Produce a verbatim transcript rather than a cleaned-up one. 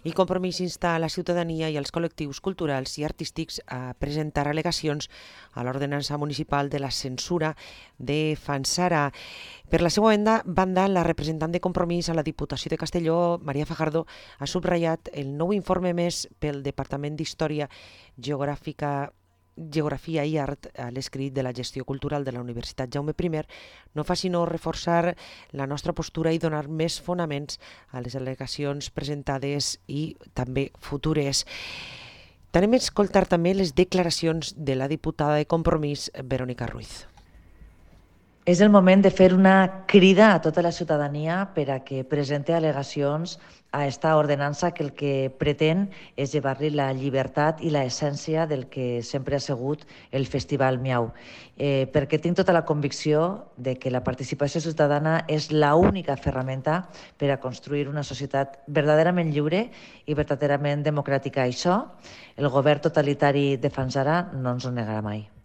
I Compromís insta a la ciutadania i als col·lectius culturals i artístics a presentar al·legacions a l'ordenança municipal de la censura de Fanzara. Per la seva banda, banda, la representant de Compromís a la Diputació de Castelló, Maria Fajardo, ha subratllat el nou informe emès pel Departament d'Història Geogràfica Geografia i Art a l'escrit de la gestió cultural de la Universitat Jaume I no fa sinó reforçar la nostra postura i donar més fonaments a les al·legacions presentades i també futures. Anem a escoltar també les declaracions de la diputada de Compromís, Verónica Ruiz. És el moment de fer una crida a tota la ciutadania per a que presente al·legacions a esta ordenança que el que pretén és llevar-li la llibertat i l'essència del que sempre ha sigut el Festival Miau. Eh, perquè tinc tota la convicció de que la participació ciutadana és l'única ferramenta per a construir una societat verdaderament lliure i verdaderament democràtica. Això el govern totalitari de Fanzara no ens ho negarà mai.